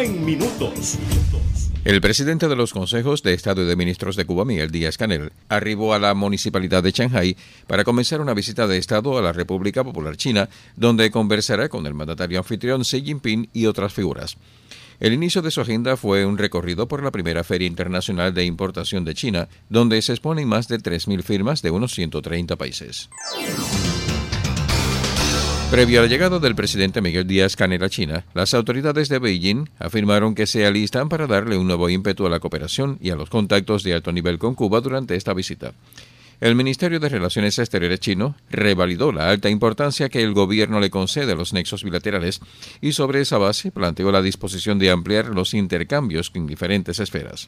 Cuba en minutos. El presidente de los Consejos de Estado y de Ministros de Cuba, Miguel Díaz-Canel, arribó a la municipalidad de Shanghái para comenzar una visita de Estado a la República Popular China, donde conversará con el mandatario anfitrión Xi Jinping y otras figuras. El inicio de su agenda fue un recorrido por la primera Feria Internacional de Importación de China, donde se exponen más de 3.000 firmas de unos 130 países. Previo a la llegada del presidente Miguel Díaz-Canel a China, las autoridades de Beijing afirmaron que se alistan para darle un nuevo ímpetu a la cooperación y a los contactos de alto nivel con Cuba durante esta visita. El Ministerio de Relaciones Exteriores chino revalidó la alta importancia que el gobierno le concede a los nexos bilaterales y sobre esa base planteó la disposición de ampliar los intercambios en diferentes esferas.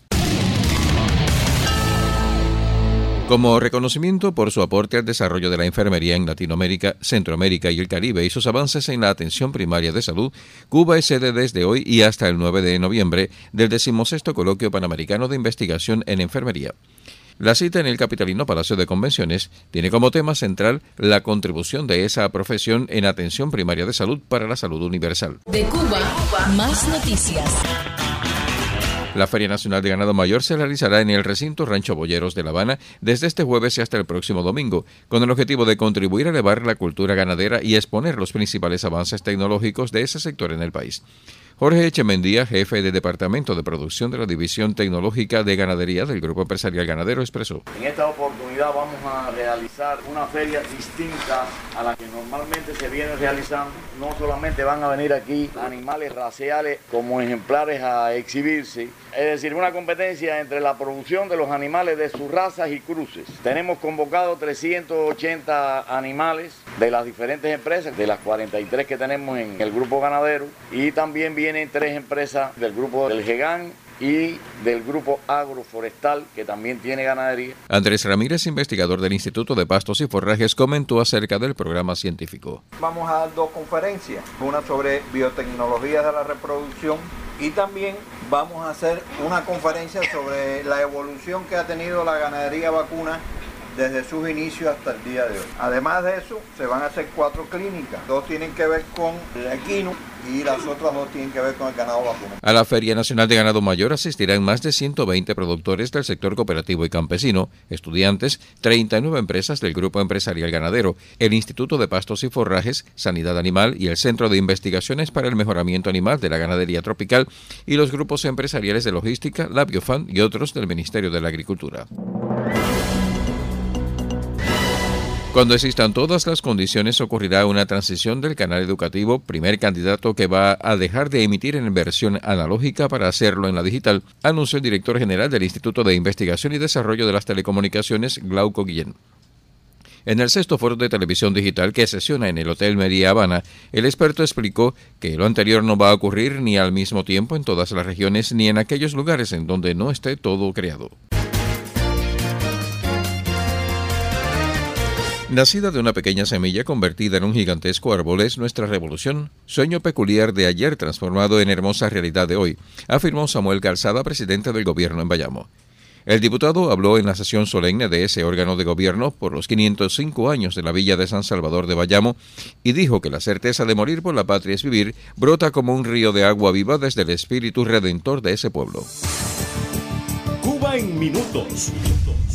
Como reconocimiento por su aporte al desarrollo de la enfermería en Latinoamérica, Centroamérica y el Caribe y sus avances en la atención primaria de salud, Cuba es sede desde hoy y hasta el 9 de noviembre del 16º Coloquio Panamericano de Investigación en Enfermería. La cita en el capitalino Palacio de Convenciones tiene como tema central la contribución de esa profesión en atención primaria de salud para la salud universal. De Cuba, más noticias. La Feria Nacional de Ganado Mayor se realizará en el recinto Rancho Boyeros de La Habana desde este jueves y hasta el próximo domingo, con el objetivo de contribuir a elevar la cultura ganadera y exponer los principales avances tecnológicos de ese sector en el país. Jorge Echemendía, jefe de Departamento de Producción de la División Tecnológica de Ganadería del Grupo Empresarial Ganadero, expresó: En esta oportunidad vamos a realizar una feria distinta a la que normalmente se viene realizando. No solamente van a venir aquí animales raciales como ejemplares a exhibirse, es decir, una competencia entre la producción de los animales de sus razas y cruces. Tenemos convocado 380 animales de las diferentes empresas, de las 43 que tenemos en el grupo ganadero, y también vienen 3 empresas del grupo del GEGAN y del grupo agroforestal, que también tiene ganadería. Andrés Ramírez, investigador del Instituto de Pastos y Forrajes, comentó acerca del programa científico. Vamos a dar 2 conferencias, una sobre biotecnologías de la reproducción y también vamos a hacer una conferencia sobre la evolución que ha tenido la ganadería vacuna desde sus inicios hasta el día de hoy. Además de eso, se van a hacer 4 clínicas. 2 tienen que ver con el equino y las otras 2 tienen que ver con el ganado vacuno. A la Feria Nacional de Ganado Mayor asistirán más de 120 productores del sector cooperativo y campesino, estudiantes, 39 empresas del Grupo Empresarial Ganadero, el Instituto de Pastos y Forrajes, Sanidad Animal y el Centro de Investigaciones para el Mejoramiento Animal de la Ganadería Tropical y los grupos empresariales de logística, la Biofan y otros del Ministerio de la Agricultura. Cuando existan todas las condiciones, ocurrirá una transición del canal educativo, primer candidato que va a dejar de emitir en versión analógica para hacerlo en la digital, anunció el director general del Instituto de Investigación y Desarrollo de las Telecomunicaciones, Glauco Guillén. En el 6º Foro de Televisión Digital que sesiona en el Hotel Meliá Habana, el experto explicó que lo anterior no va a ocurrir ni al mismo tiempo en todas las regiones ni en aquellos lugares en donde no esté todo creado. Nacida de una pequeña semilla convertida en un gigantesco árbol es nuestra revolución, sueño peculiar de ayer transformado en hermosa realidad de hoy, afirmó Samuel Calzada, presidente del gobierno en Bayamo. El diputado habló en la sesión solemne de ese órgano de gobierno por los 505 años de la villa de San Salvador de Bayamo y dijo que la certeza de morir por la patria es vivir brota como un río de agua viva desde el espíritu redentor de ese pueblo. Cuba en minutos.